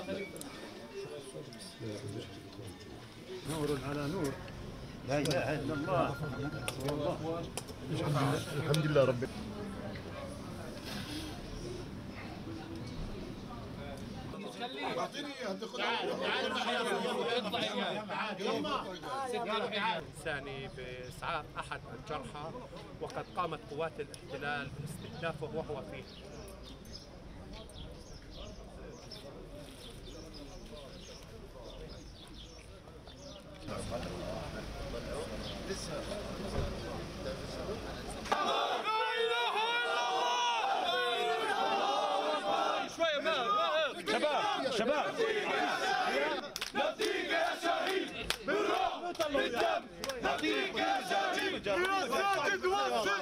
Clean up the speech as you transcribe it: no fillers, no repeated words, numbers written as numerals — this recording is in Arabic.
نور على نور. لا اله الا الله. الحمد لله رب الإنساني بإسعاف أحد الجرحى، وقد قامت قوات الاحتلال باستهدافه وهو فيه. شباب نفديك يا شهيد بالروح بالدم، نفديك يا شهيد بالساجد والسجد.